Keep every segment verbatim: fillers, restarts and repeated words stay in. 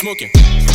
smoking.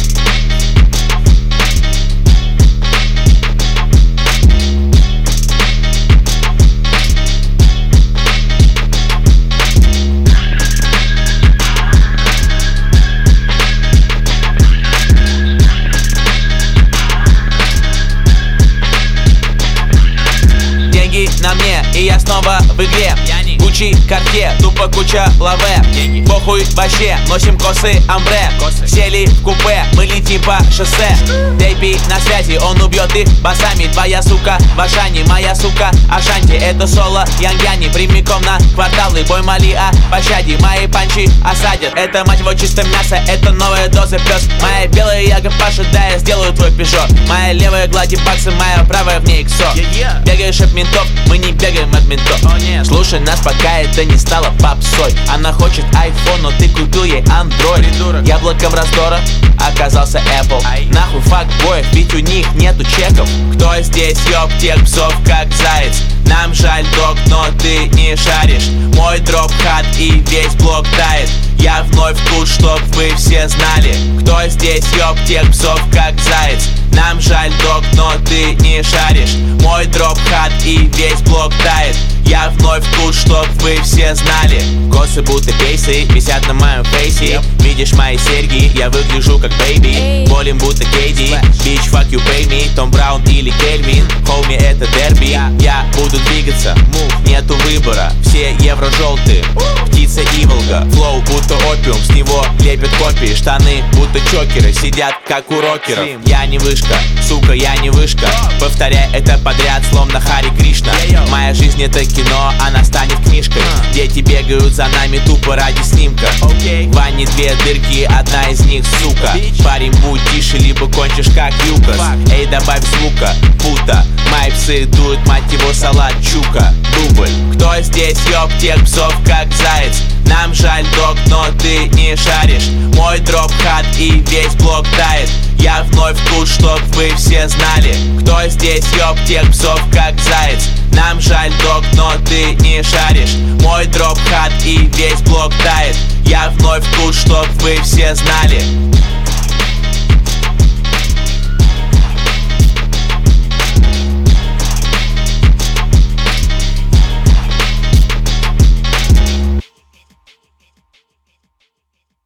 На мне, и я снова в игре. Гуччи, Картье, тупо куча лаве. Похуй вообще, носим косы амбре. Сели в купе, мы летим по шоссе. Дейпи на связи, он убьет их басами. Твоя сука в Ашане, моя сука Ашанти. Это соло Янг-Яни, прямиком на кварталы. Бой моли о пощаде, мои панчи осадят. Это, мать его, чисто мясо, это новая доза, пес. Моя белая яга Паша, да, я сделаю твой пижо. Моя левая глади баксы, моя правая в ней иксо. Бегаешь от ментов, мы не бегаем от ментов. oh, Слушай нас, пока это не стало попсой. Она хочет iPhone, но ты купил ей Android. Яблоком раздора оказался Apple. Ай. Нахуй факбоев, ведь у них нету чеков. Кто здесь ёб тех псов как заяц? Нам жаль, док, но ты не шаришь. Мой дроп хат и весь блок тает. Я вновь тут, чтоб вы все знали. Кто здесь ёб тех псов как заяц? Нам жаль, док, но ты не шаришь. Мой дроп хат и весь блок тает. Я вновь тут, чтоб вы все знали. Косы будто пейсы висят на моем фейсе. Видишь мои серьги, я выгляжу как бэйби. Болим будто Кейди, bitch fuck you pay me. Том Браун или Кельвин, хоуми это дерби. Я буду двигаться, нету выбора. Все евро желтые, птица Иволга. Флоу будто опиум, с него лепят копии. Штаны будто чокеры, сидят как у рокеров. Я не вышка, сука, я не вышка. Повторяй это подряд, словно Хари Кришна. Моя жизнь это кино, она станет книжкой. Дети бегают за нами тупо ради снимка. В ванне две дырки, одна из них сука. Парень, будь тише, либо кончишь как Юкос. Эй, добавь звука, пута. Мои псы дуют, мать его, салат чука. Дубль. Кто здесь ёб тех псов как заяц? Нам жаль, док, но ты не шаришь. Мой дроп хат и весь блок тает. Я вновь тут, чтоб вы все знали. Кто здесь ёб тех псов как заяц? Нам жаль, док, но ты не шаришь. Мой дроп хат и весь блок тает. Я вновь тут, чтоб вы все знали.